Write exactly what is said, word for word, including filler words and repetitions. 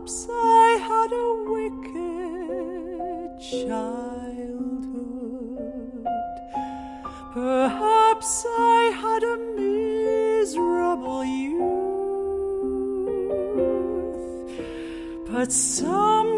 Perhaps I had a wicked childhood. Perhaps I had a miserable youth. But some